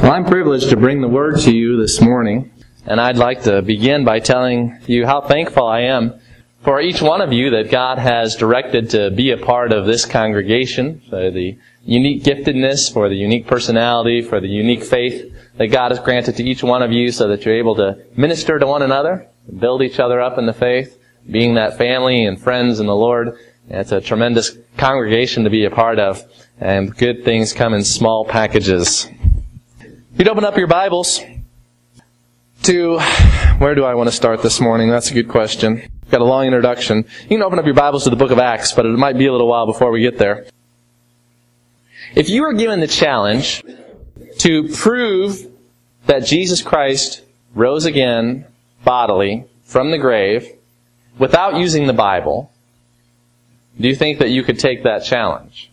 Well, I'm privileged to bring the Word to you this morning, and I'd like to begin by telling you how thankful I am for each one of you that God has directed to be a part of this congregation, for the unique giftedness, for the unique personality, for the unique faith that God has granted to each one of you so that you're able to minister to one another, build each other up in the faith, being that family and friends in the Lord. It's a tremendous congregation to be a part of, and good things come in small packages. You'd open up your Bibles to, where do I want to start this morning? That's a good question. Got a long introduction. You can open up your Bibles to the book of Acts, but it might be a little while before we get there. If you were given the challenge to prove that Jesus Christ rose again bodily from the grave without using the Bible, do you think that you could take that challenge?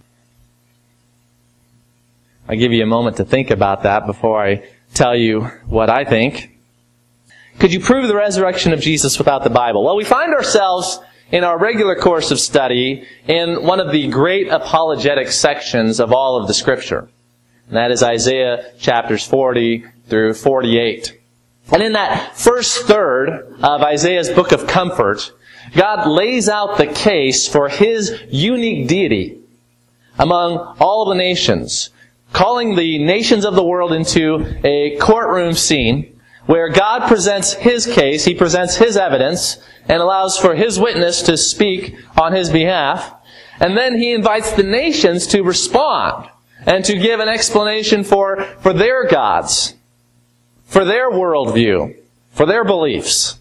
I'll give you a moment to think about that before I tell you what I think. Could you prove the resurrection of Jesus without the Bible? Well, we find ourselves in our regular course of study in one of the great apologetic sections of all of the Scripture. And that is Isaiah chapters 40 through 48. And in that first third of Isaiah's book of comfort, God lays out the case for His unique deity among all the nations, calling the nations of the world into a courtroom scene where God presents His case, He presents His evidence, and allows for His witness to speak on His behalf. And then He invites the nations to respond and to give an explanation for their gods, for their worldview, for their beliefs.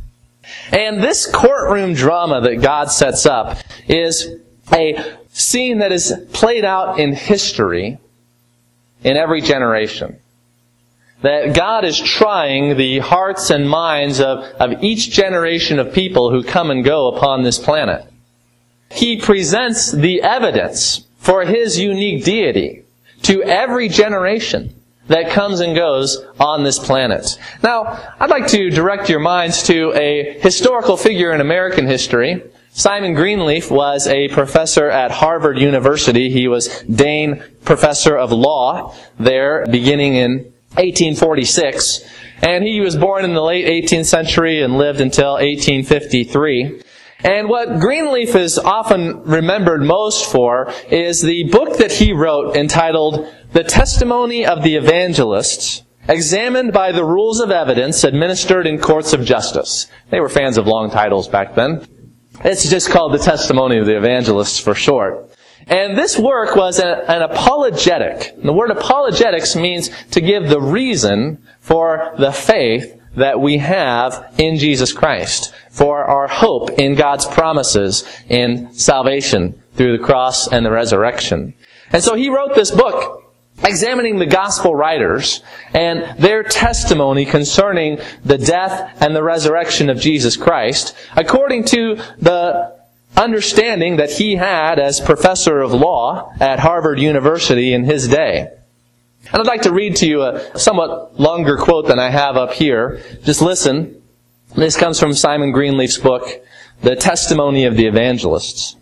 And this courtroom drama that God sets up is a scene that is played out in history in every generation. That God is trying the hearts and minds of each generation of people who come and go upon this planet. He presents the evidence for His unique deity to every generation that comes and goes on this planet. Now, I'd like to direct your minds to a historical figure in American history. Simon Greenleaf was a professor at Harvard University. He was Dane Professor of Law there beginning in 1846. And he was born in the late 18th century and lived until 1853. And what Greenleaf is often remembered most for is the book that he wrote entitled The Testimony of the Evangelists, Examined by the Rules of Evidence Administered in Courts of Justice. They were fans of long titles back then. It's just called The Testimony of the Evangelists for short. And this work was an apologetic. The word apologetics means to give the reason for the faith that we have in Jesus Christ, for our hope in God's promises in salvation through the cross and the resurrection. And so he wrote this book examining the gospel writers and their testimony concerning the death and the resurrection of Jesus Christ, according to the understanding that he had as professor of law at Harvard University in his day. And I'd like to read to you a somewhat longer quote than I have up here. Just listen. This comes from Simon Greenleaf's book, The Testimony of the Evangelists.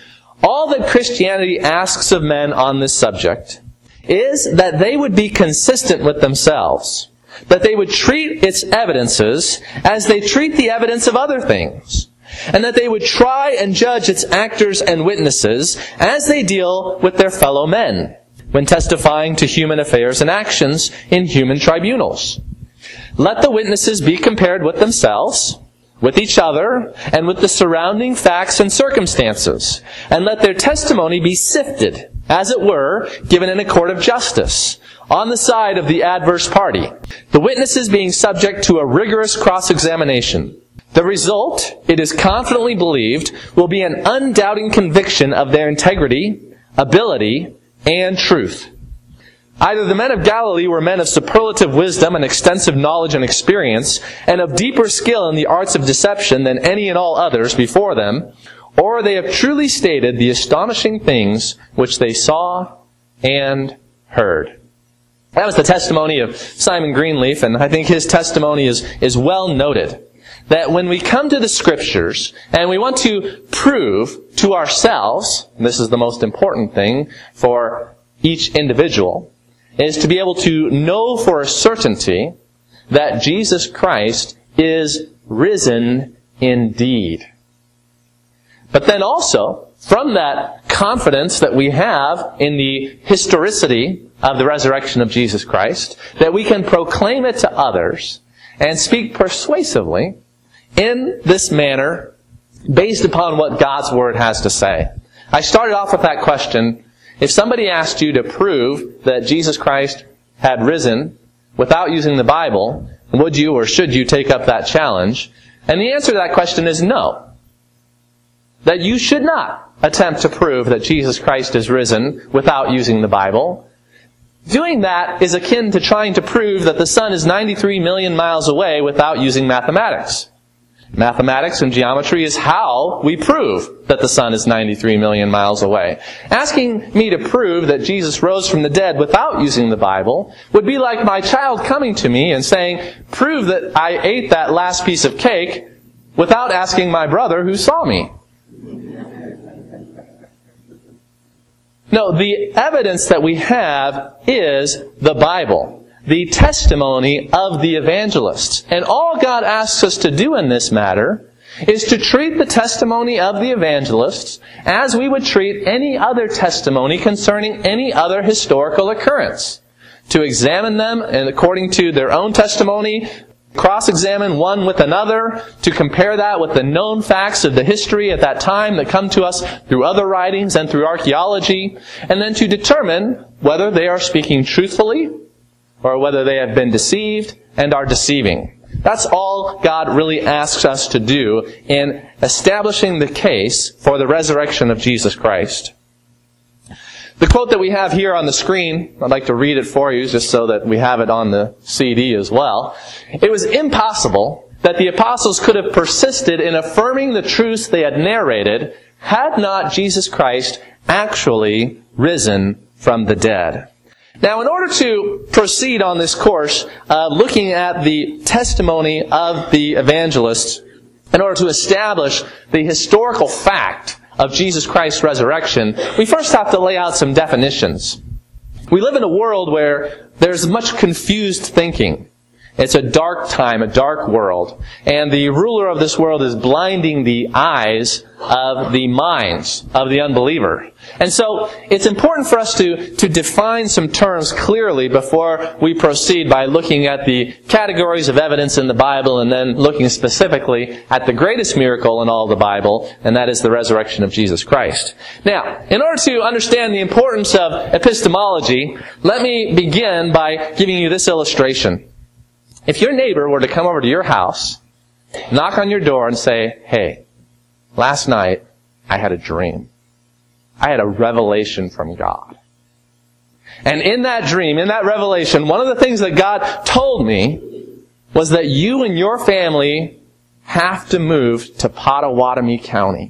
All that Christianity asks of men on this subject is that they would be consistent with themselves, that they would treat its evidences as they treat the evidence of other things, and that they would try and judge its actors and witnesses as they deal with their fellow men when testifying to human affairs and actions in human tribunals. Let the witnesses be compared with themselves, with each other, and with the surrounding facts and circumstances, and let their testimony be sifted, as it were, given in a court of justice, on the side of the adverse party, the witnesses being subject to a rigorous cross-examination. The result, it is confidently believed, will be an undoubting conviction of their integrity, ability, and truth. Either the men of Galilee were men of superlative wisdom and extensive knowledge and experience, and of deeper skill in the arts of deception than any and all others before them, or they have truly stated the astonishing things which they saw and heard. That was the testimony of Simon Greenleaf, and I think his testimony is well noted. That when we come to the Scriptures and we want to prove to ourselves, and this is the most important thing for each individual, is to be able to know for a certainty that Jesus Christ is risen indeed. But then also, from that confidence that we have in the historicity of the resurrection of Jesus Christ, that we can proclaim it to others and speak persuasively in this manner based upon what God's Word has to say. I started off with that question. If somebody asked you to prove that Jesus Christ had risen without using the Bible, would you or should you take up that challenge? And the answer to that question is no. That you should not attempt to prove that Jesus Christ is risen without using the Bible. Doing that is akin to trying to prove that the sun is 93 million miles away without using mathematics. Mathematics and geometry is how we prove that the sun is 93 million miles away. Asking me to prove that Jesus rose from the dead without using the Bible would be like my child coming to me and saying, prove that I ate that last piece of cake without asking my brother who saw me. No, the evidence that we have is the Bible. The testimony of the evangelists. And all God asks us to do in this matter is to treat the testimony of the evangelists as we would treat any other testimony concerning any other historical occurrence. To examine them and according to their own testimony, cross-examine one with another, to compare that with the known facts of the history at that time that come to us through other writings and through archaeology, and then to determine whether they are speaking truthfully or whether they have been deceived and are deceiving. That's all God really asks us to do in establishing the case for the resurrection of Jesus Christ. The quote that we have here on the screen, I'd like to read it for you just so that we have it on the CD as well. It was impossible that the apostles could have persisted in affirming the truths they had narrated had not Jesus Christ actually risen from the dead. Now, in order to proceed on this course, looking at the testimony of the evangelists, in order to establish the historical fact of Jesus Christ's resurrection, we first have to lay out some definitions. We live in a world where there's much confused thinking. It's a dark time, a dark world. And the ruler of this world is blinding the eyes of the minds of the unbeliever. And so it's important for us to define some terms clearly before we proceed by looking at the categories of evidence in the Bible and then looking specifically at the greatest miracle in all the Bible, and that is the resurrection of Jesus Christ. Now, in order to understand the importance of epistemology, let me begin by giving you this illustration. If your neighbor were to come over to your house, knock on your door and say, hey, last night I had a dream. I had a revelation from God. And in that dream, in that revelation, one of the things that God told me was that you and your family have to move to Pottawatomie County.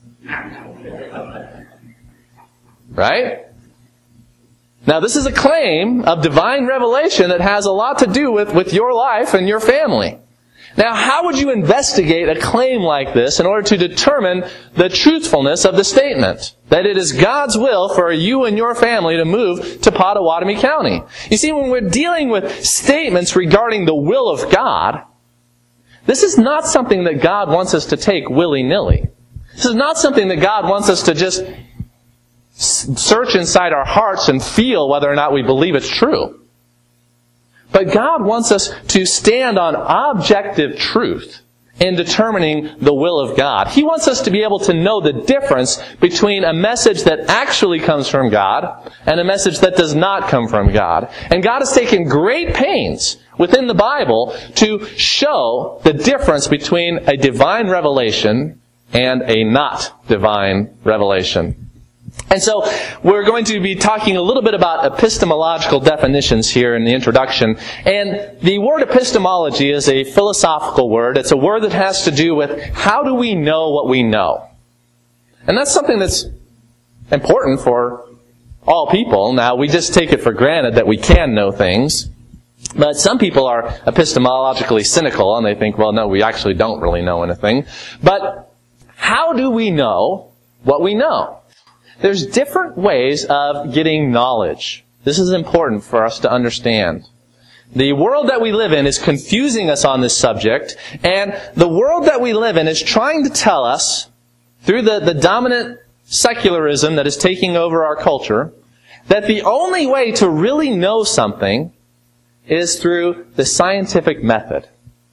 Right? Now, this is a claim of divine revelation that has a lot to do with your life and your family. Now, how would you investigate a claim like this in order to determine the truthfulness of the statement? That it is God's will for you and your family to move to Pottawatomie County. You see, when we're dealing with statements regarding the will of God, this is not something that God wants us to take willy-nilly. This is not something that God wants us to just search inside our hearts and feel whether or not we believe it's true. But God wants us to stand on objective truth in determining the will of God. He wants us to be able to know the difference between a message that actually comes from God and a message that does not come from God. And God has taken great pains within the Bible to show the difference between a divine revelation and a not divine revelation. And so we're going to be talking a little bit about epistemological definitions here in the introduction. And the word epistemology is a philosophical word. It's a word that has to do with how do we know what we know. And that's something that's important for all people. Now, we just take it for granted that we can know things. But some people are epistemologically cynical and they think, well, no, we actually don't really know anything. But how do we know what we know? There's different ways of getting knowledge. This is important for us to understand. The world that we live in is confusing us on this subject, and the world that we live in is trying to tell us, through the dominant secularism that is taking over our culture, that the only way to really know something is through the scientific method.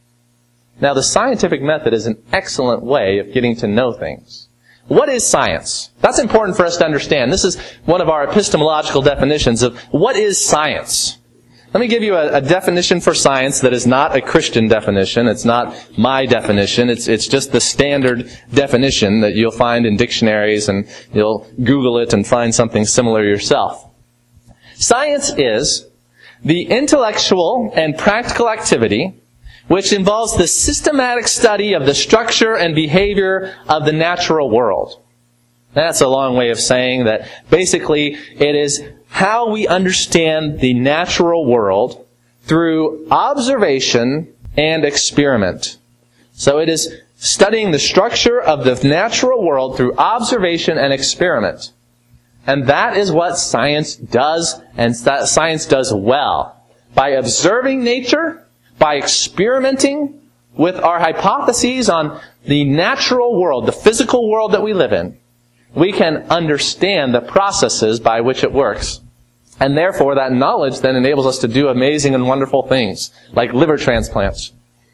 Now, the scientific method is an excellent way of getting to know things. What is science? That's important for us to understand. This is one of our epistemological definitions of what is science. Let me give you a definition for science that is not a Christian definition. It's not my definition. It's just the standard definition that you'll find in dictionaries, and you'll Google it and find something similar yourself. Science is the intellectual and practical activity which involves the systematic study of the structure and behavior of the natural world. That's a long way of saying that basically it is how we understand the natural world through observation and experiment. So it is studying the structure of the natural world through observation and experiment. And that is what science does, and that science does well. By observing nature, by experimenting with our hypotheses on the natural world, the physical world that we live in, we can understand the processes by which it works. And therefore, that knowledge then enables us to do amazing and wonderful things, like liver transplants.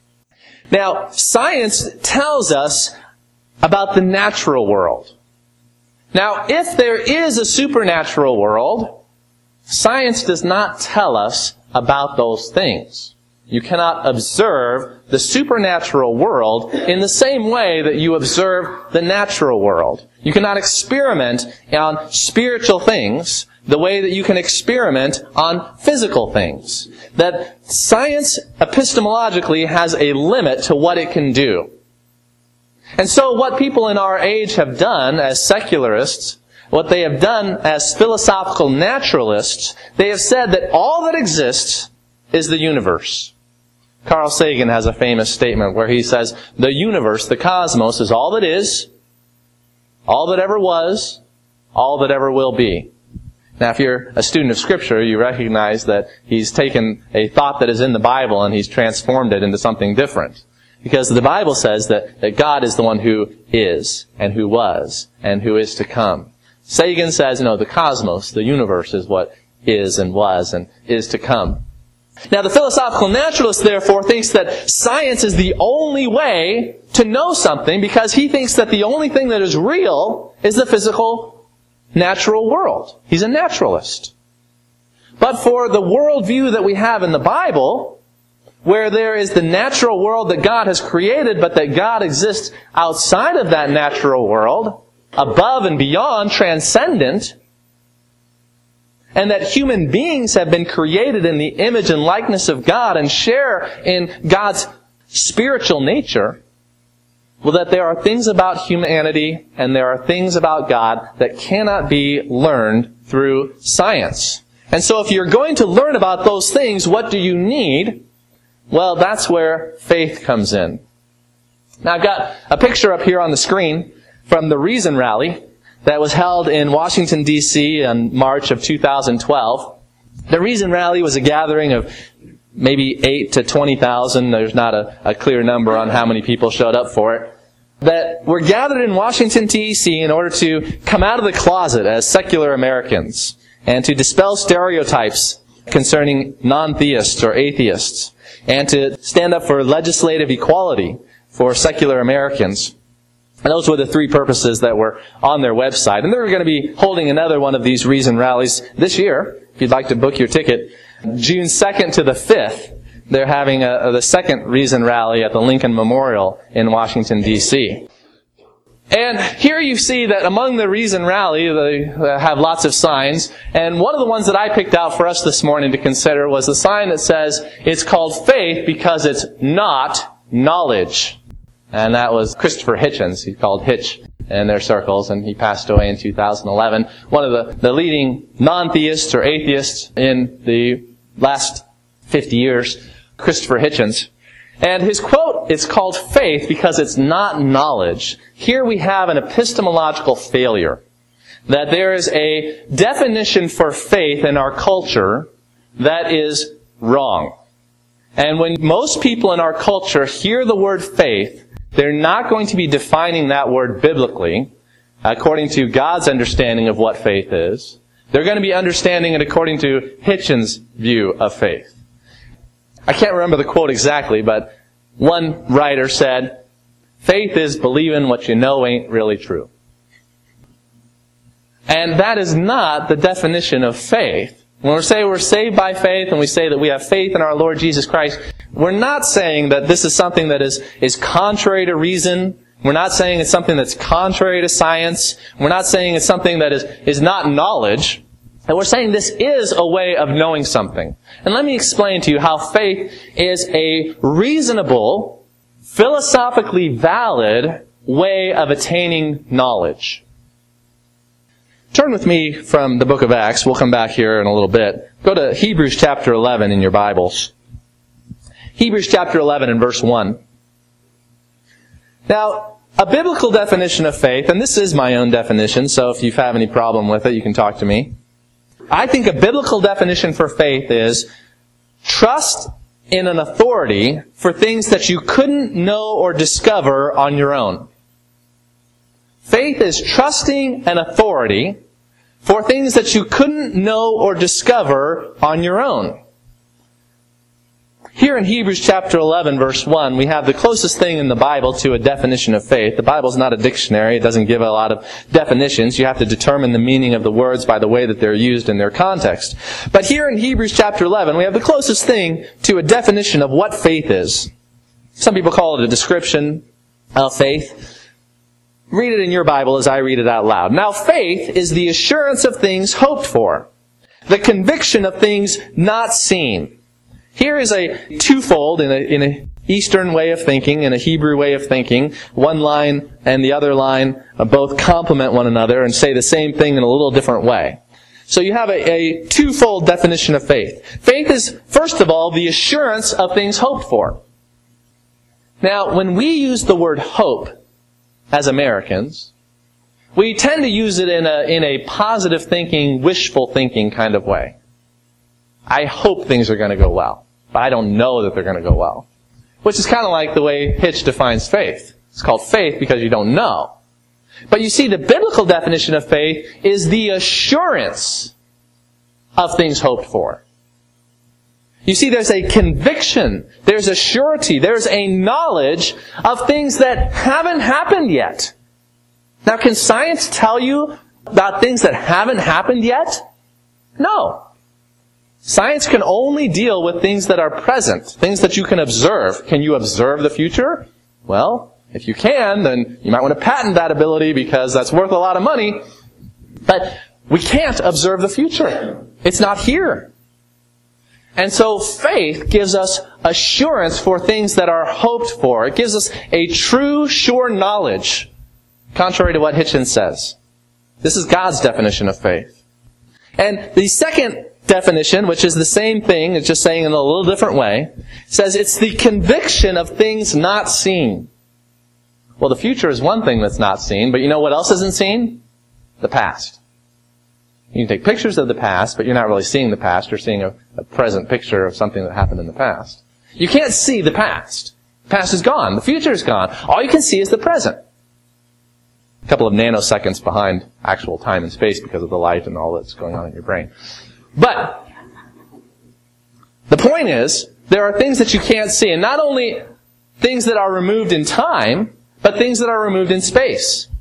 Now, science tells us about the natural world. Now, if there is a supernatural world, science does not tell us about those things. You cannot observe the supernatural world in the same way that you observe the natural world. You cannot experiment on spiritual things the way that you can experiment on physical things. That science epistemologically has a limit to what it can do. And so what people in our age have done as secularists, what they have done as philosophical naturalists, they have said that all that exists is the universe. Carl Sagan has a famous statement where he says, the universe, the cosmos, is all that is, all that ever was, all that ever will be. Now, if you're a student of Scripture, you recognize that he's taken a thought that is in the Bible and he's transformed it into something different. Because the Bible says that God is the one who is, and who was, and who is to come. Sagan says, no, the cosmos, the universe, is what is and was and is to come. Now, the philosophical naturalist, therefore, thinks that science is the only way to know something because he thinks that the only thing that is real is the physical, natural world. He's a naturalist. But for the worldview that we have in the Bible, where there is the natural world that God has created, but that God exists outside of that natural world, above and beyond, transcendent, and that human beings have been created in the image and likeness of God and share in God's spiritual nature, well, that there are things about humanity and there are things about God that cannot be learned through science. And so if you're going to learn about those things, what do you need? Well, that's where faith comes in. Now, I've got a picture up here on the screen from the Reason Rally that was held in Washington, D.C. in March of 2012. The Reason Rally was a gathering of maybe 8 to 20,000. There's not a clear number on how many people showed up for it. That were gathered in Washington, D.C. in order to come out of the closet as secular Americans and to dispel stereotypes concerning non-theists or atheists and to stand up for legislative equality for secular Americans. And those were the three purposes that were on their website. And they're going to be holding another one of these Reason rallies this year, if you'd like to book your ticket. June 2nd to the 5th, they're having the second Reason rally at the Lincoln Memorial in Washington, D.C. And here you see that among the Reason rally, they have lots of signs. And one of the ones that I picked out for us this morning to consider was the sign that says, it's called faith because it's not knowledge. And that was Christopher Hitchens. He's called Hitch in their circles, and he passed away in 2011. One of the leading non-theists or atheists in the last 50 years, Christopher Hitchens. And his quote is called faith because it's not knowledge. Here we have an epistemological failure. that there is a definition for faith in our culture that is wrong. And when most people in our culture hear the word faith, they're not going to be defining that word biblically, according to God's understanding of what faith is. They're going to be understanding it according to Hitchens' view of faith. I can't remember the quote exactly, but one writer said, "Faith is believing what you know ain't really true." And that is not the definition of faith. When we say we're saved by faith and we say that we have faith in our Lord Jesus Christ, we're not saying that this is something that is contrary to reason. We're not saying it's something that's contrary to science. We're not saying it's something that is not knowledge. And we're saying this is a way of knowing something. And let me explain to you how faith is a reasonable, philosophically valid way of attaining knowledge. Turn with me from the book of Acts. We'll come back here in a little bit. Go to Hebrews chapter 11 in your Bibles. Hebrews chapter 11 and verse 1. Now, a biblical definition of faith, and this is my own definition, so if you have any problem with it, you can talk to me. I think a biblical definition for faith is trust in an authority for things that you couldn't know or discover on your own. Faith is trusting an authority for things that you couldn't know or discover on your own. Here in Hebrews chapter 11, verse 1, we have the closest thing in the Bible to a definition of faith. The Bible's not a dictionary. It doesn't give a lot of definitions. You have to determine the meaning of the words by the way that they're used in their context. But here in Hebrews chapter 11, we have the closest thing to a definition of what faith is. Some people call it a description of faith. Read it in your Bible as I read it out loud. Now, faith is the assurance of things hoped for, the conviction of things not seen. Here is a twofold in an Eastern way of thinking, in a Hebrew way of thinking. One line and the other line both complement one another and say the same thing in a little different way. So you have a twofold definition of faith. Faith is, first of all, the assurance of things hoped for. Now, when we use the word hope as Americans, we tend to use it in a positive thinking, wishful thinking kind of way. I hope things are going to go well, but I don't know that they're going to go well. Which is kind of like the way Hitch defines faith. It's called faith because you don't know. But you see, the biblical definition of faith is the assurance of things hoped for. You see, there's a conviction, there's a surety, there's a knowledge of things that haven't happened yet. Now, can science tell you about things that haven't happened yet? No. Science can only deal with things that are present, things that you can observe. Can you observe the future? Well, if you can, then you might want to patent that ability because that's worth a lot of money. But we can't observe the future. It's not here. And so faith gives us assurance for things that are hoped for. It gives us a true, sure knowledge, contrary to what Hitchens says. This is God's definition of faith. And the second definition, which is the same thing, it's just saying in a little different way, says it's the conviction of things not seen. Well, the future is one thing that's not seen, but you know what else isn't seen? The past. You can take pictures of the past, but you're not really seeing the past. You're seeing a present picture of something that happened in the past. You can't see the past. The past is gone. The future is gone. All you can see is the present. A couple of nanoseconds behind actual time and space because of the light and all that's going on in your brain. But the point is, there are things that you can't see. And not only things that are removed in time, but things that are removed in space.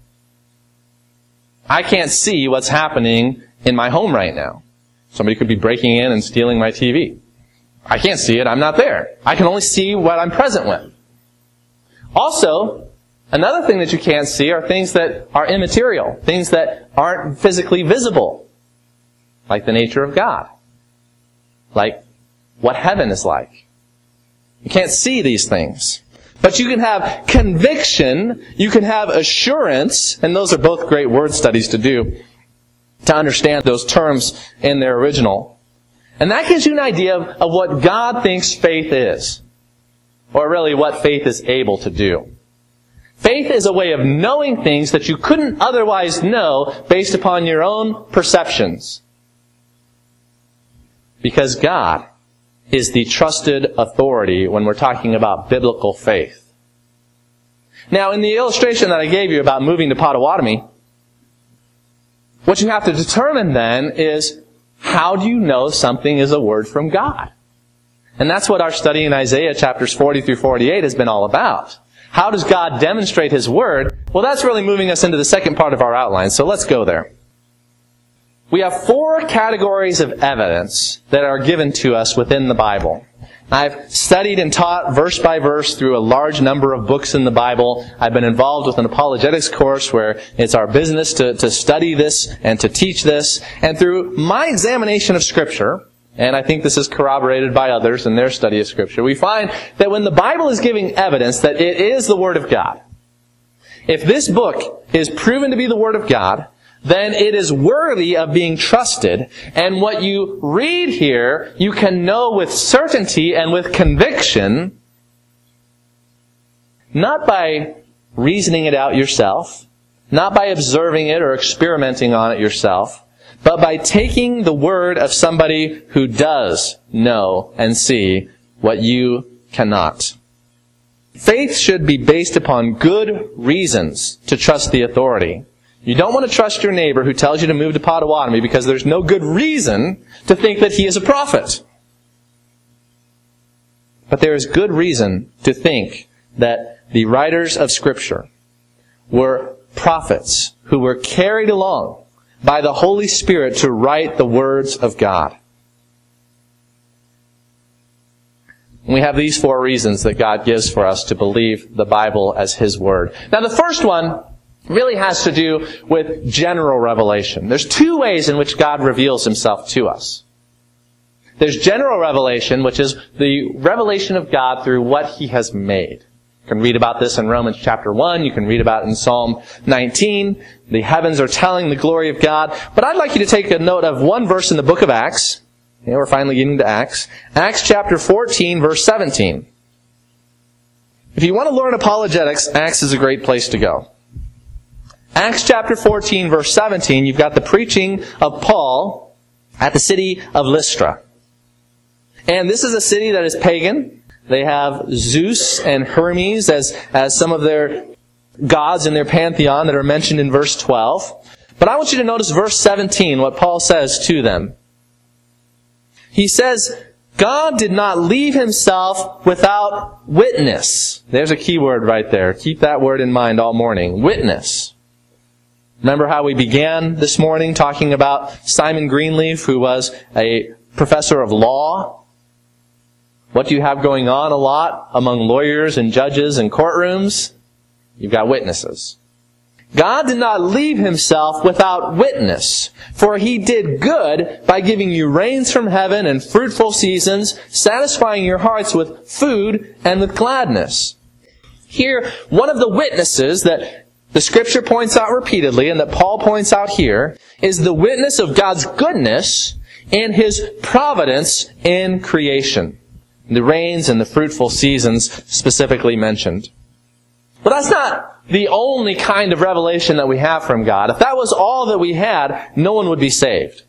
I can't see what's happening in my home right now. Somebody could be breaking in and stealing my TV. I can't see it. I'm not there. I can only see what I'm present with. Also, another thing that you can't see are things that are immaterial, things that aren't physically visible, like the nature of God, like what heaven is like. You can't see these things. But you can have conviction, you can have assurance, and those are both great word studies to do, to understand those terms in their original. And that gives you an idea of what God thinks faith is. Or really what faith is able to do. Faith is a way of knowing things that you couldn't otherwise know based upon your own perceptions. Because God is the trusted authority when we're talking about biblical faith. Now, in the illustration that I gave you about moving to Potawatomi, what you have to determine then is, how do you know something is a word from God? And that's what our study in Isaiah chapters 40 through 48 has been all about. How does God demonstrate His Word? Well, that's really moving us into the second part of our outline, so let's go there. We have 4 categories of evidence that are given to us within the Bible. I've studied and taught verse by verse through a large number of books in the Bible. I've been involved with an apologetics course where it's our business to study this and to teach this. And through my examination of Scripture, and I think this is corroborated by others in their study of Scripture, we find that when the Bible is giving evidence that it is the Word of God, if this book is proven to be the Word of God, then it is worthy of being trusted. And what you read here, you can know with certainty and with conviction, not by reasoning it out yourself, not by observing it or experimenting on it yourself, but by taking the word of somebody who does know and see what you cannot. Faith should be based upon good reasons to trust the authority. You don't want to trust your neighbor who tells you to move to Potawatomi because there's no good reason to think that he is a prophet. But there is good reason to think that the writers of Scripture were prophets who were carried along by the Holy Spirit to write the words of God. And we have these 4 reasons that God gives for us to believe the Bible as His Word. Now the first one really has to do with general revelation. There's 2 ways in which God reveals Himself to us. There's general revelation, which is the revelation of God through what He has made. You can read about this in Romans chapter 1. You can read about it in Psalm 19. The heavens are telling the glory of God. But I'd like you to take a note of one verse in the book of Acts. Yeah, we're finally getting to Acts. Acts chapter 14, verse 17. If you want to learn apologetics, Acts is a great place to go. Acts chapter 14, verse 17, you've got the preaching of Paul at the city of Lystra. And this is a city that is pagan. They have Zeus and Hermes as some of their gods in their pantheon that are mentioned in verse 12. But I want you to notice verse 17, what Paul says to them. He says, God did not leave Himself without witness. There's a key word right there. Keep that word in mind all morning. Witness. Remember how we began this morning talking about Simon Greenleaf, who was a professor of law? What do you have going on a lot among lawyers and judges and courtrooms? You've got witnesses. God did not leave Himself without witness, for He did good by giving you rains from heaven and fruitful seasons, satisfying your hearts with food and with gladness. Here, one of the witnesses that the Scripture points out repeatedly, and that Paul points out here, is the witness of God's goodness and His providence in creation. The rains and the fruitful seasons specifically mentioned. But that's not the only kind of revelation that we have from God. If that was all that we had, no one would be saved.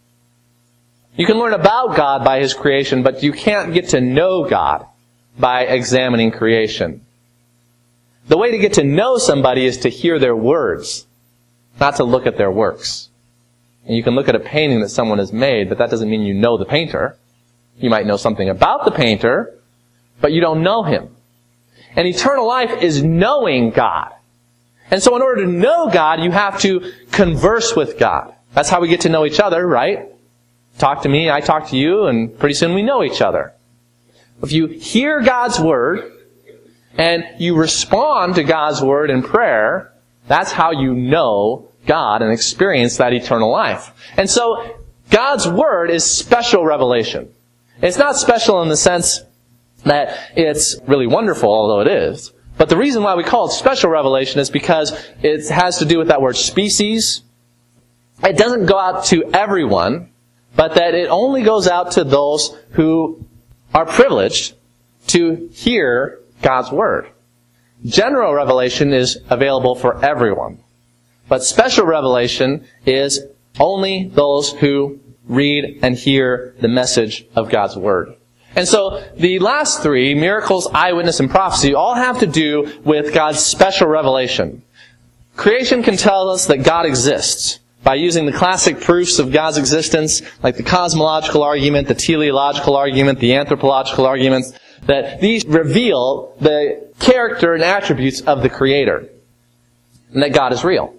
You can learn about God by His creation, but you can't get to know God by examining creation. The way to get to know somebody is to hear their words, not to look at their works. And you can look at a painting that someone has made, but that doesn't mean you know the painter. You might know something about the painter, but you don't know him. And eternal life is knowing God. And so in order to know God, you have to converse with God. That's how we get to know each other, right? Talk to me, I talk to you, and pretty soon we know each other. If you hear God's Word, and you respond to God's Word in prayer, that's how you know God and experience that eternal life. And so, God's Word is special revelation. It's not special in the sense that it's really wonderful, although it is. But the reason why we call it special revelation is because it has to do with that word species. It doesn't go out to everyone, but that it only goes out to those who are privileged to hear God's Word. General revelation is available for everyone. But special revelation is only those who read and hear the message of God's Word. And so the last three, miracles, eyewitness, and prophecy, all have to do with God's special revelation. Creation can tell us that God exists by using the classic proofs of God's existence, like the cosmological argument, the teleological argument, the anthropological arguments, that these reveal the character and attributes of the Creator, and that God is real.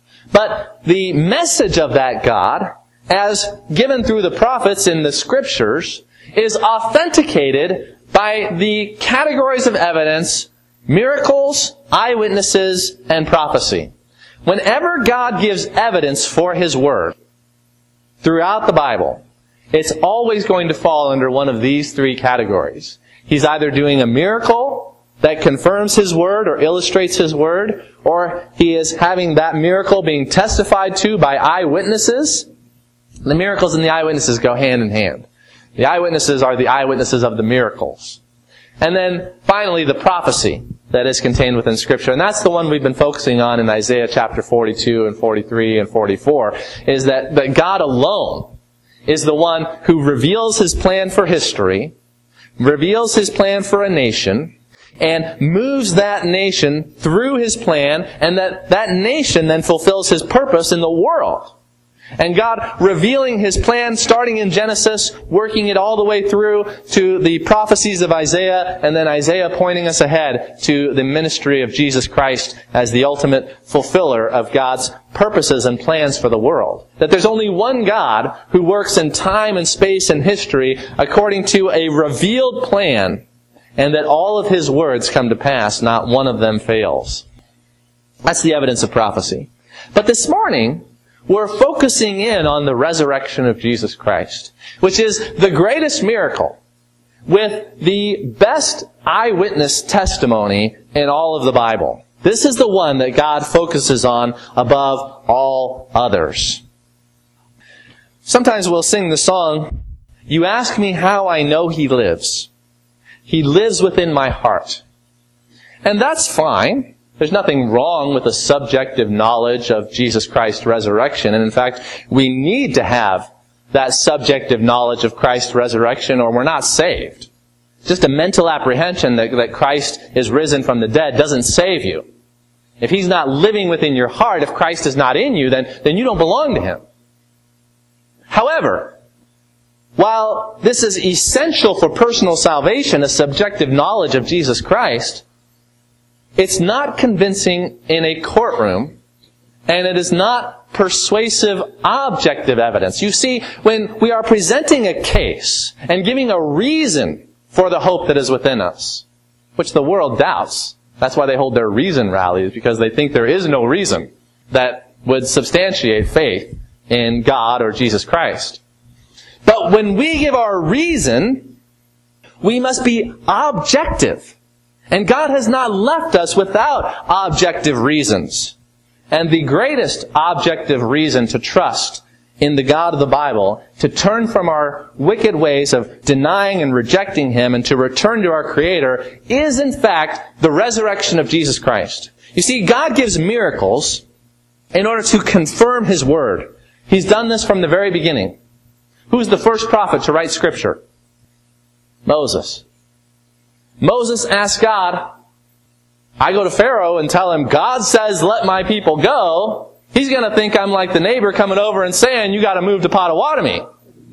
But the message of that God, as given through the prophets in the Scriptures, is authenticated by the categories of evidence, miracles, eyewitnesses, and prophecy. Whenever God gives evidence for His Word throughout the Bible, it's always going to fall under one of these three categories. He's either doing a miracle that confirms His Word or illustrates His Word, or He is having that miracle being testified to by eyewitnesses. The miracles and the eyewitnesses go hand in hand. The eyewitnesses are the eyewitnesses of the miracles. And then finally the prophecy that is contained within Scripture. And that's the one we've been focusing on in Isaiah chapter 42 and 43 and 44, is that God alone is the one who reveals His plan for history, reveals His plan for a nation, and moves that nation through His plan, and that nation then fulfills His purpose in the world. And God revealing His plan, starting in Genesis, working it all the way through to the prophecies of Isaiah, and then Isaiah pointing us ahead to the ministry of Jesus Christ as the ultimate fulfiller of God's purposes and plans for the world. That there's only one God who works in time and space and history according to a revealed plan, and that all of His words come to pass, not one of them fails. That's the evidence of prophecy. But this morning, we're focusing in on the resurrection of Jesus Christ, which is the greatest miracle with the best eyewitness testimony in all of the Bible. This is the one that God focuses on above all others. Sometimes we'll sing the song, "You ask me how I know He lives. He lives within my heart." And that's fine. There's nothing wrong with a subjective knowledge of Jesus Christ's resurrection. And in fact, we need to have that subjective knowledge of Christ's resurrection or we're not saved. Just a mental apprehension that Christ is risen from the dead doesn't save you. If He's not living within your heart, if Christ is not in you, then you don't belong to Him. However, while this is essential for personal salvation, a subjective knowledge of Jesus Christ, it's not convincing in a courtroom, and it is not persuasive objective evidence. You see, when we are presenting a case and giving a reason for the hope that is within us, which the world doubts, that's why they hold their reason rallies, because they think there is no reason that would substantiate faith in God or Jesus Christ. But when we give our reason, we must be objective. And God has not left us without objective reasons. And the greatest objective reason to trust in the God of the Bible, to turn from our wicked ways of denying and rejecting Him and to return to our Creator, is in fact the resurrection of Jesus Christ. You see, God gives miracles in order to confirm His Word. He's done this from the very beginning. Who's the first prophet to write Scripture? Moses. Moses asked God, I go to Pharaoh and tell him, God says, let my people go. He's going to think I'm like the neighbor coming over and saying, you got to move to Potawatomi.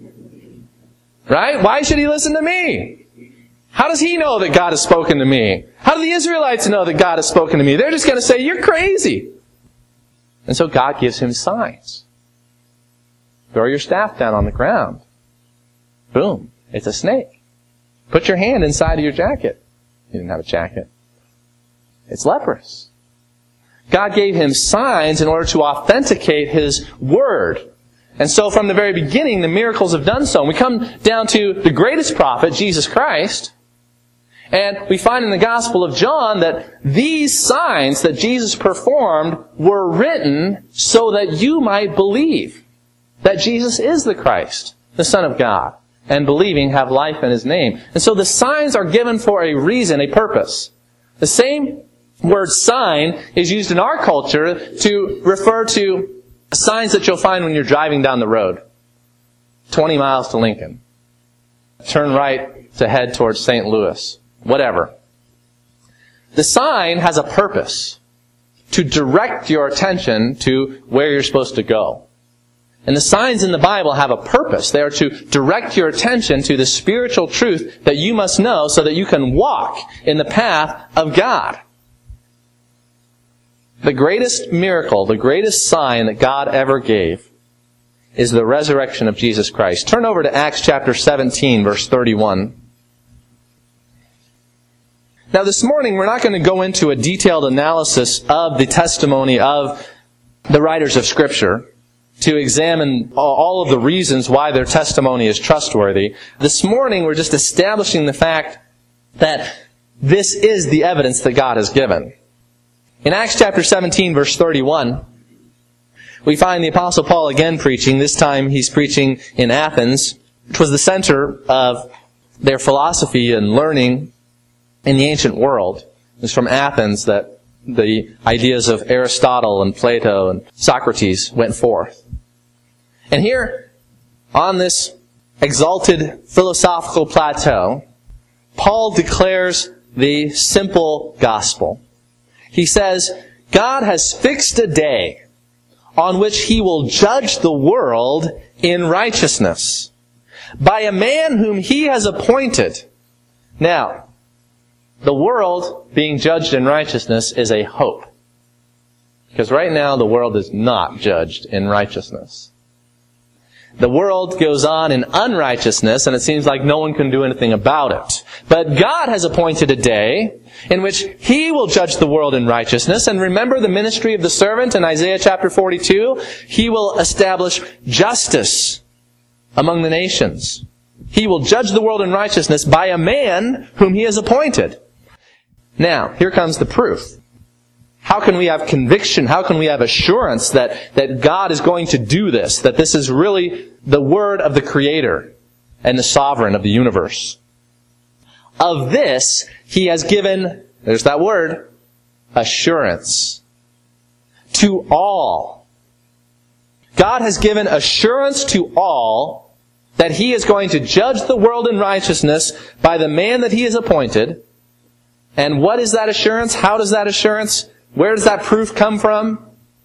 Right? Why should he listen to me? How does he know that God has spoken to me? How do the Israelites know that God has spoken to me? They're just going to say, you're crazy. And so God gives him signs. Throw your staff down on the ground. Boom. It's a snake. Put your hand inside of your jacket. He didn't have a jacket. It's leprous. God gave him signs in order to authenticate His Word. And so from the very beginning, the miracles have done so. And we come down to the greatest prophet, Jesus Christ. And we find in the Gospel of John that these signs that Jesus performed were written so that you might believe that Jesus is the Christ, the Son of God. And believing have life in His name. And so the signs are given for a reason, a purpose. The same word sign is used in our culture to refer to signs that you'll find when you're driving down the road. 20 miles to Lincoln. Turn right to head towards St. Louis. Whatever. The sign has a purpose. To direct your attention to where you're supposed to go. And the signs in the Bible have a purpose. They are to direct your attention to the spiritual truth that you must know so that you can walk in the path of God. The greatest miracle, the greatest sign that God ever gave is the resurrection of Jesus Christ. Turn over to Acts chapter 17, verse 31. Now this morning we're not going to go into a detailed analysis of the testimony of the writers of Scripture to examine all of the reasons why their testimony is trustworthy. This morning we're just establishing the fact that this is the evidence that God has given. In Acts chapter 17, verse 31, we find the Apostle Paul again preaching. This time he's preaching in Athens, which was the center of their philosophy and learning in the ancient world. It was from Athens that the ideas of Aristotle and Plato and Socrates went forth. And here, on this exalted philosophical plateau, Paul declares the simple gospel. He says, God has fixed a day on which He will judge the world in righteousness by a man whom He has appointed. Now, the world being judged in righteousness is a hope. Because right now the world is not judged in righteousness. The world goes on in unrighteousness, and it seems like no one can do anything about it. But God has appointed a day in which He will judge the world in righteousness. And remember the ministry of the servant in Isaiah chapter 42? He will establish justice among the nations. He will judge the world in righteousness by a man whom He has appointed. Now, here comes the proof. How can we have conviction? How can we have assurance that God is going to do this? That this is really the word of the Creator and the Sovereign of the universe. Of this, He has given, there's that word, assurance. To all. God has given assurance to all that He is going to judge the world in righteousness by the man that He has appointed. And what is that assurance? How does that assurance, where does that proof come from?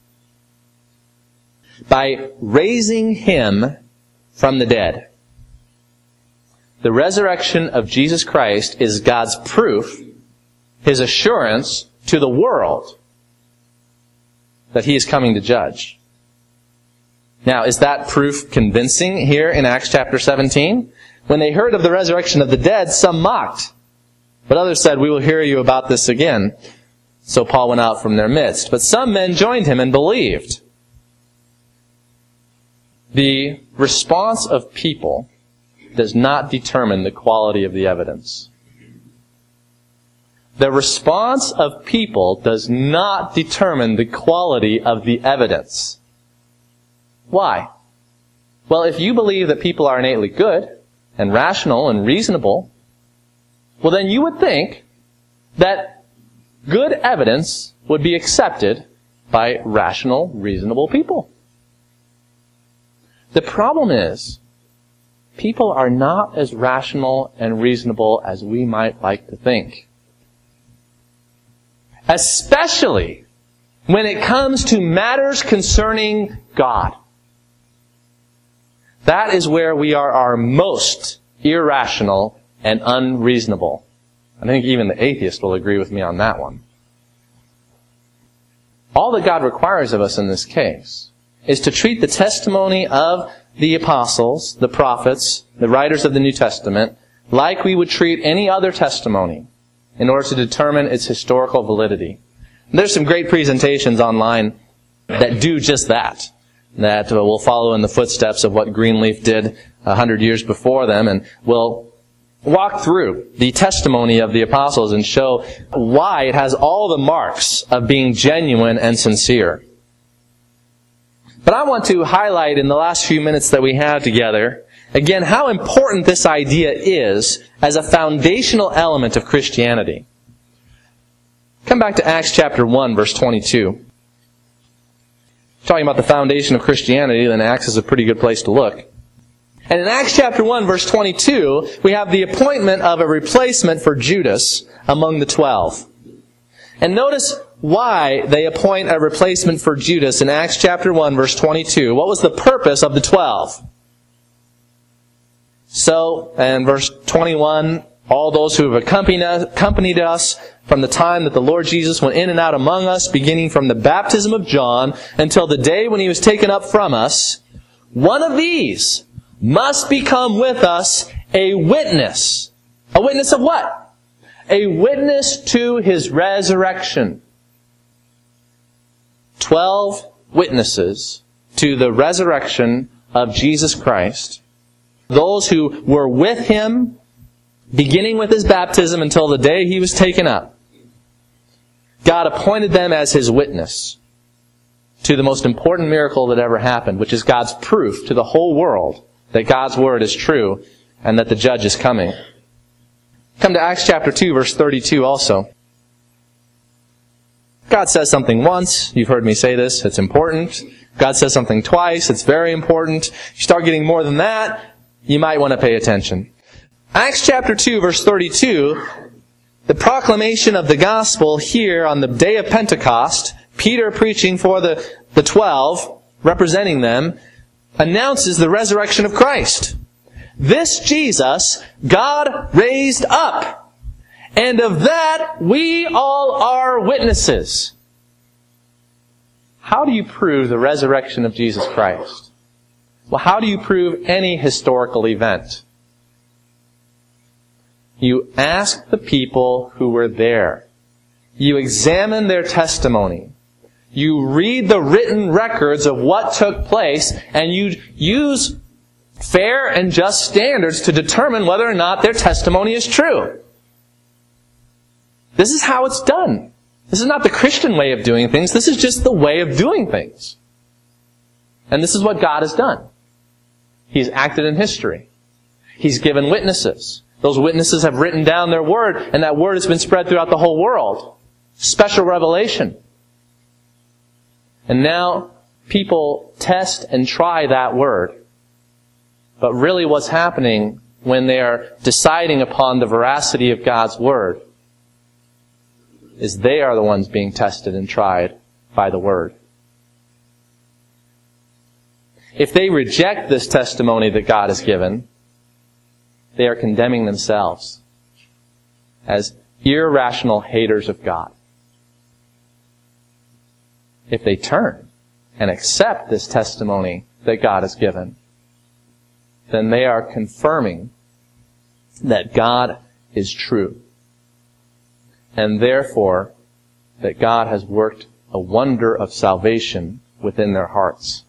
By raising Him from the dead. The resurrection of Jesus Christ is God's proof, His assurance to the world that He is coming to judge. Now, is that proof convincing here in Acts chapter 17? When they heard of the resurrection of the dead, some mocked. But others said, we will hear you about this again. So Paul went out from their midst. But some men joined him and believed. The response of people does not determine the quality of the evidence. The response of people does not determine the quality of the evidence. Why? Well, if you believe that people are innately good and rational and reasonable, well, then you would think that good evidence would be accepted by rational, reasonable people. The problem is, people are not as rational and reasonable as we might like to think. Especially when it comes to matters concerning God. That is where we are our most irrational and unreasonable. I think even the atheist will agree with me on that one. All that God requires of us in this case is to treat the testimony of the apostles, the prophets, the writers of the New Testament, like we would treat any other testimony in order to determine its historical validity. And there's some great presentations online that do just that will follow in the footsteps of what Greenleaf did 100 years before them, and will walk through the testimony of the apostles and show why it has all the marks of being genuine and sincere. But I want to highlight in the last few minutes that we have together, again, how important this idea is as a foundational element of Christianity. Come back to Acts chapter 1, verse 22. Talking about the foundation of Christianity, then Acts is a pretty good place to look. And in Acts chapter 1, verse 22, we have the appointment of a replacement for Judas among the 12. And notice why they appoint a replacement for Judas in Acts chapter 1, verse 22. What was the purpose of the 12? So, in verse 21, all those who have accompanied us from the time that the Lord Jesus went in and out among us, beginning from the baptism of John until the day when he was taken up from us, one of these must become with us a witness. A witness of what? A witness to his resurrection. 12 witnesses to the resurrection of Jesus Christ. Those who were with him, beginning with his baptism until the day he was taken up. God appointed them as his witness to the most important miracle that ever happened, which is God's proof to the whole world that God's word is true and that the judge is coming. Come to Acts chapter 2, verse 32 also. God says something once. You've heard me say this. It's important. God says something twice. It's very important. You start getting more than that, you might want to pay attention. Acts chapter 2, verse 32, the proclamation of the gospel here on the day of Pentecost, Peter preaching for the 12, representing them, announces the resurrection of Christ. This Jesus God raised up, and of that we all are witnesses. How do you prove the resurrection of Jesus Christ? Well, how do you prove any historical event? You ask the people who were there. You examine their testimony. You read the written records of what took place, and you use fair and just standards to determine whether or not their testimony is true. This is how it's done. This is not the Christian way of doing things. This is just the way of doing things. And this is what God has done. He's acted in history. He's given witnesses. Those witnesses have written down their word, and that word has been spread throughout the whole world. Special revelation. And now people test and try that word. But really what's happening when they are deciding upon the veracity of God's word is they are the ones being tested and tried by the word. If they reject this testimony that God has given, they are condemning themselves as irrational haters of God. If they turn and accept this testimony that God has given, then they are confirming that God is true. And therefore, that God has worked a wonder of salvation within their hearts.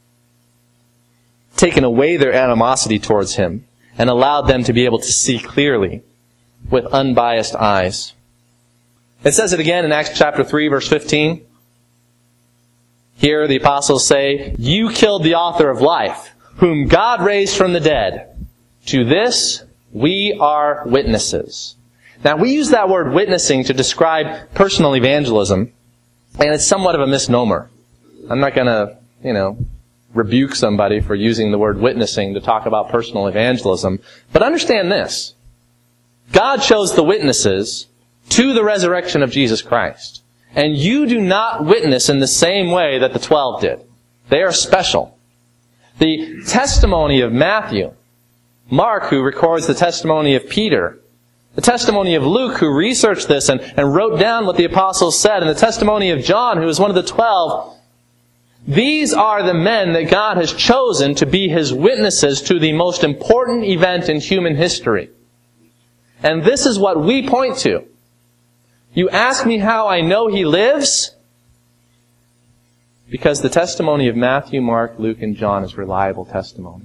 Taken away their animosity towards Him and allowed them to be able to see clearly with unbiased eyes. It says it again in Acts chapter 3, verse 15. Here the apostles say, "You killed the author of life, whom God raised from the dead. To this we are witnesses." Now we use that word witnessing to describe personal evangelism, and it's somewhat of a misnomer. I'm not going to, rebuke somebody for using the word witnessing to talk about personal evangelism. But understand this. God chose the witnesses to the resurrection of Jesus Christ. And you do not witness in the same way that the 12 did. They are special. The testimony of Matthew, Mark, who records the testimony of Peter, the testimony of Luke, who researched this and wrote down what the apostles said, and the testimony of John, who was one of the 12, these are the men that God has chosen to be His witnesses to the most important event in human history. And this is what we point to. You ask me how I know He lives? Because the testimony of Matthew, Mark, Luke, and John is reliable testimony.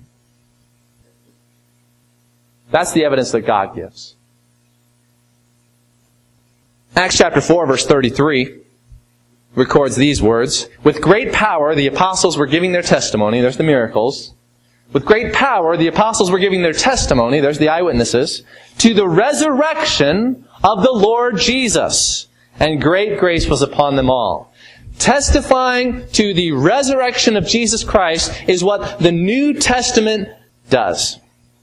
That's the evidence that God gives. Acts chapter 4, verse 33 records these words. With great power, the apostles were giving their testimony. There's the miracles. With great power, the apostles were giving their testimony. There's the eyewitnesses. To the resurrection of the Lord Jesus. and great grace was upon them all. Testifying to the resurrection of Jesus Christ is what the New Testament does.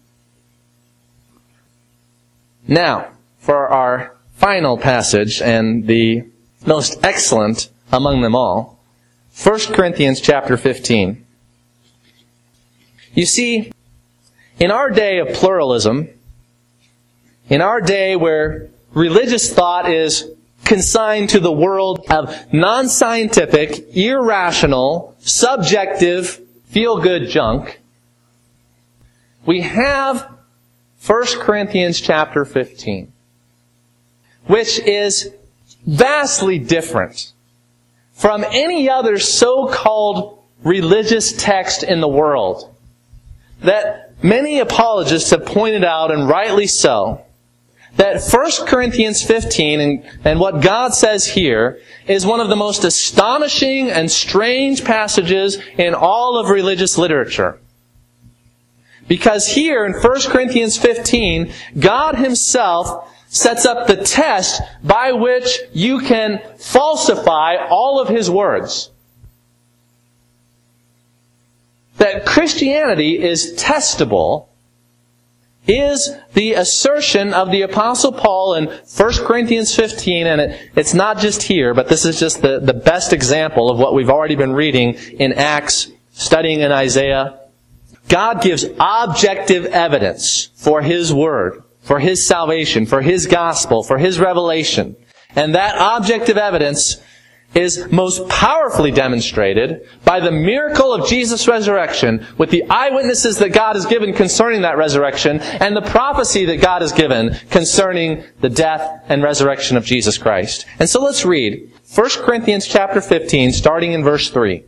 Now, for our final passage, and the most excellent among them all, 1 Corinthians chapter 15. You see, in our day of pluralism, in our day where religious thought is consigned to the world of non-scientific, irrational, subjective, feel-good junk, we have 1 Corinthians chapter 15, which is vastly different from any other so-called religious text in the world that many apologists have pointed out, and rightly so, that 1 Corinthians 15 and what God says here is one of the most astonishing and strange passages in all of religious literature. Because here in 1 Corinthians 15, God Himself sets up the test by which you can falsify all of His words. That Christianity is testable is the assertion of the Apostle Paul in 1 Corinthians 15, and it's not just here, but this is just the best example of what we've already been reading in Acts, studying in Isaiah. God gives objective evidence for His Word, for His salvation, for His gospel, for His revelation. And that objective evidence is most powerfully demonstrated by the miracle of Jesus' resurrection, with the eyewitnesses that God has given concerning that resurrection, and the prophecy that God has given concerning the death and resurrection of Jesus Christ. And so let's read 1 Corinthians chapter 15, starting in verse 3.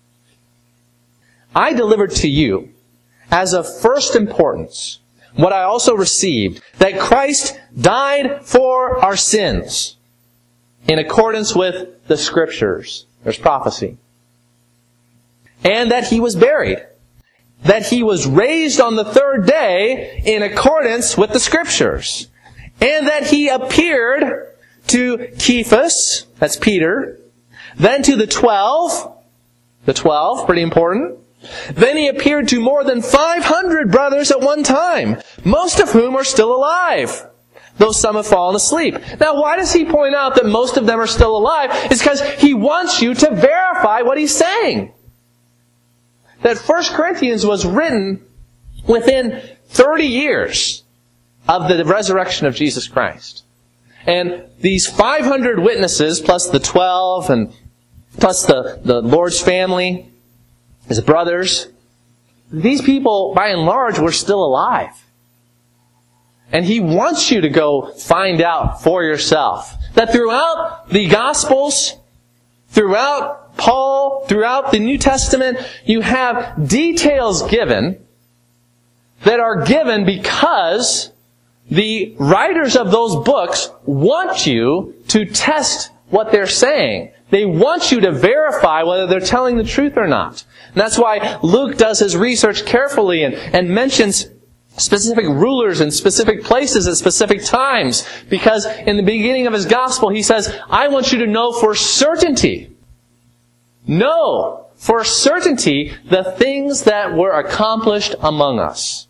I delivered to you, as of first importance, what I also received, that Christ died for our sins, in accordance with the Scriptures. There's prophecy. And that He was buried. That He was raised on the third day in accordance with the Scriptures. And that He appeared to Cephas, that's Peter, then to the 12, pretty important. Then He appeared to more than 500 brothers at one time, most of whom are still alive, though some have fallen asleep. Now, why does He point out that most of them are still alive? It's because He wants you to verify what He's saying. That 1 Corinthians was written within 30 years of the resurrection of Jesus Christ. And these 500 witnesses, plus the 12, and plus the Lord's family, His brothers, these people, by and large, were still alive. And He wants you to go find out for yourself that throughout the Gospels, throughout Paul, throughout the New Testament, you have details given that are given because the writers of those books want you to test what they're saying. They want you to verify whether they're telling the truth or not. And that's why Luke does his research carefully and mentions specific rulers in specific places at specific times. Because in the beginning of his gospel, he says, I want you to know for certainty. Know for certainty the things that were accomplished among us.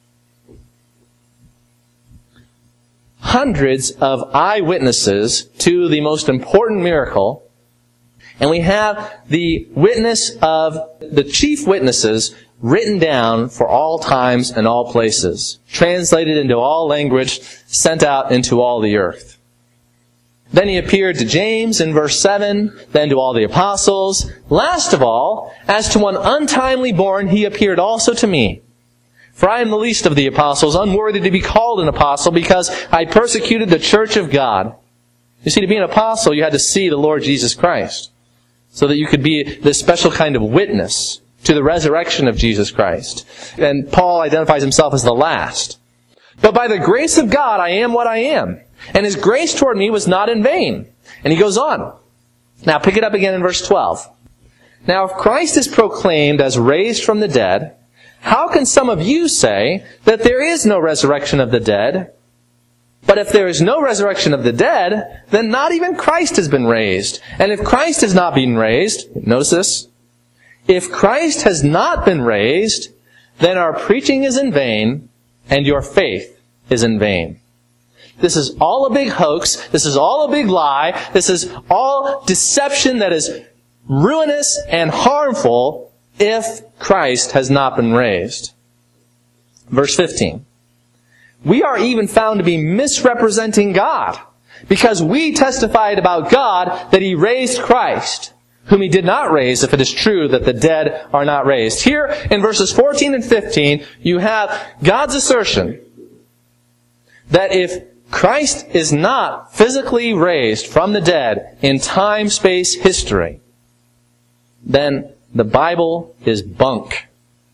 Hundreds of eyewitnesses to the most important miracle. And we have the witness of the chief witnesses written down for all times and all places, translated into all language, sent out into all the earth. Then He appeared to James in verse 7, then to all the apostles. Last of all, as to one untimely born, He appeared also to me. For I am the least of the apostles, unworthy to be called an apostle, because I persecuted the church of God. You see, to be an apostle, you had to see the Lord Jesus Christ, so that you could be this special kind of witness to the resurrection of Jesus Christ. And Paul identifies himself as the last. But by the grace of God, I am what I am. And His grace toward me was not in vain. And he goes on. Now pick it up again in verse 12. Now if Christ is proclaimed as raised from the dead, how can some of you say that there is no resurrection of the dead? But if there is no resurrection of the dead, then not even Christ has been raised. And if Christ has not been raised, notice this, if Christ has not been raised, then our preaching is in vain, and your faith is in vain. This is all a big hoax. This is all a big lie. This is all deception that is ruinous and harmful if Christ has not been raised. Verse 15. We are even found to be misrepresenting God, because we testified about God that He raised Christ, whom He did not raise, if it is true that the dead are not raised. Here in verses 14 and 15, you have God's assertion that if Christ is not physically raised from the dead in time, space, history, then the Bible is bunk.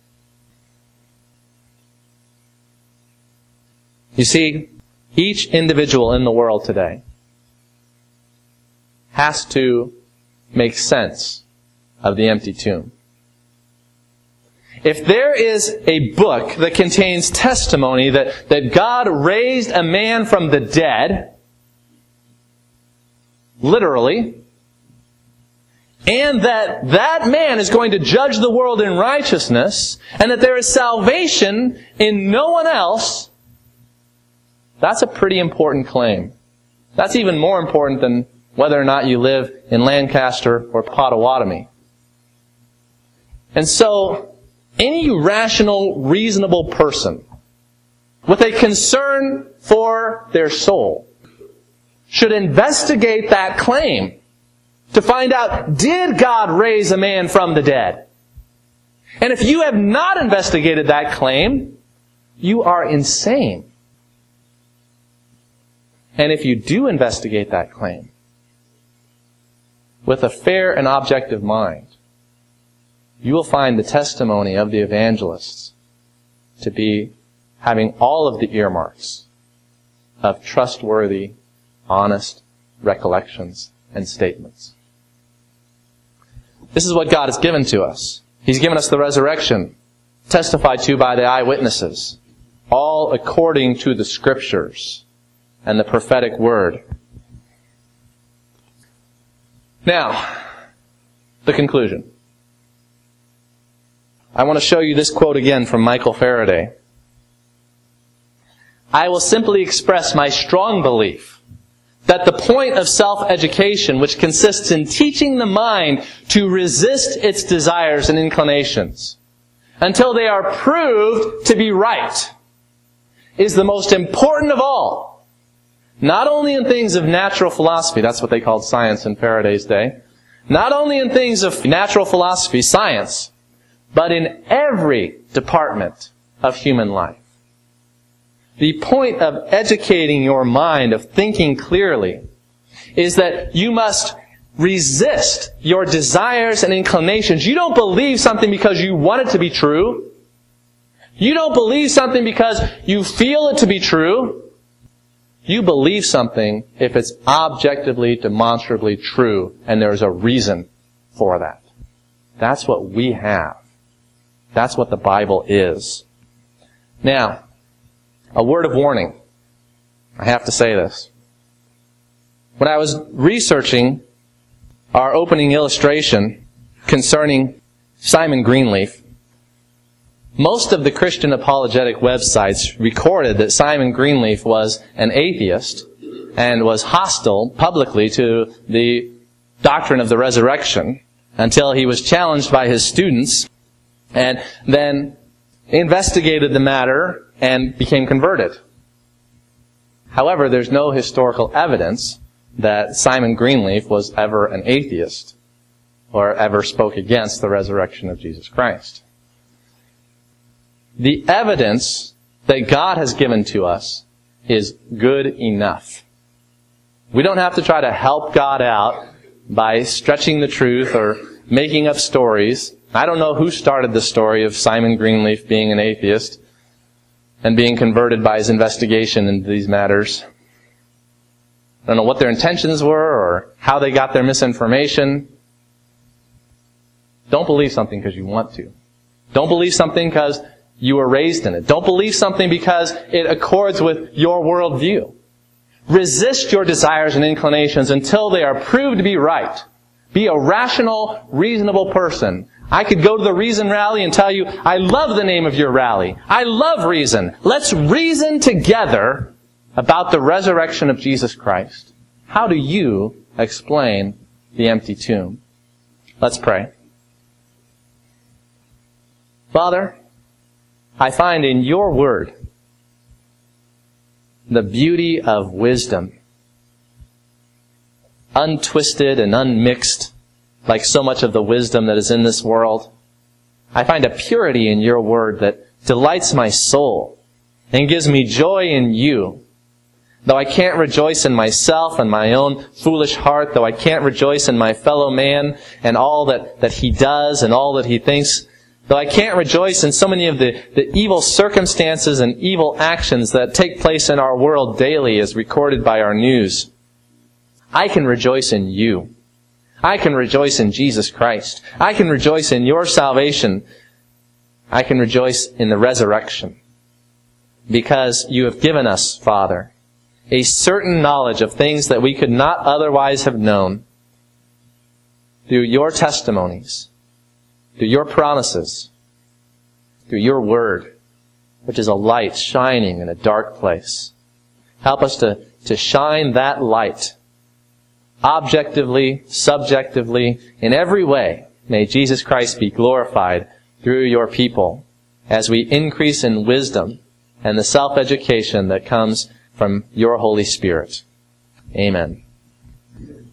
You see, each individual in the world today has to make sense of the empty tomb. If there is a book that contains testimony that God raised a man from the dead, literally, and that man is going to judge the world in righteousness, and that there is salvation in no one else, that's a pretty important claim. That's even more important than whether or not you live in Lancaster or Potawatomi. And so, any rational, reasonable person with a concern for their soul should investigate that claim to find out, did God raise a man from the dead? And if you have not investigated that claim, you are insane. And if you do investigate that claim with a fair and objective mind, you will find the testimony of the evangelists to be having all of the earmarks of trustworthy, honest recollections and statements. This is what God has given to us. He's given us the resurrection, testified to by the eyewitnesses, all according to the Scriptures and the prophetic word. Now, the conclusion. I want to show you this quote again from Michael Faraday. I will simply express my strong belief that the point of self-education, which consists in teaching the mind to resist its desires and inclinations until they are proved to be right, is the most important of all. Not only in things of natural philosophy, that's what they called science in Faraday's day, not only in things of natural philosophy, science, but in every department of human life. The point of educating your mind, of thinking clearly, is that you must resist your desires and inclinations. You don't believe something because you want it to be true. You don't believe something because you feel it to be true. You believe something if it's objectively, demonstrably true, and there's a reason for that. That's what we have. That's what the Bible is. Now, a word of warning. I have to say this. When I was researching our opening illustration concerning Simon Greenleaf, most of the Christian apologetic websites recorded that Simon Greenleaf was an atheist and was hostile publicly to the doctrine of the resurrection until he was challenged by his students and then investigated the matter and became converted. However, there's no historical evidence that Simon Greenleaf was ever an atheist or ever spoke against the resurrection of Jesus Christ. The evidence that God has given to us is good enough. We don't have to try to help God out by stretching the truth or making up stories. I don't know who started the story of Simon Greenleaf being an atheist and being converted by his investigation into these matters. I don't know what their intentions were or how they got their misinformation. Don't believe something because you want to. Don't believe something because you were raised in it. Don't believe something because it accords with your worldview. Resist your desires and inclinations until they are proved to be right. Be a rational, reasonable person. I could go to the Reason Rally and tell you, I love the name of your rally. I love reason. Let's reason together about the resurrection of Jesus Christ. How do you explain the empty tomb? Let's pray. Father, I find in your word the beauty of wisdom, untwisted and unmixed, like so much of the wisdom that is in this world. I find a purity in your word that delights my soul and gives me joy in you. Though I can't rejoice in myself and my own foolish heart, though I can't rejoice in my fellow man and all that he does and all that he thinks, though I can't rejoice in so many of the evil circumstances and evil actions that take place in our world daily as recorded by our news, I can rejoice in you. I can rejoice in Jesus Christ. I can rejoice in your salvation. I can rejoice in the resurrection. Because you have given us, Father, a certain knowledge of things that we could not otherwise have known through your testimonies, through your promises, through your word, which is a light shining in a dark place. Help us to shine that light objectively, subjectively, in every way. May Jesus Christ be glorified through your people as we increase in wisdom and the self-education that comes from your Holy Spirit. Amen.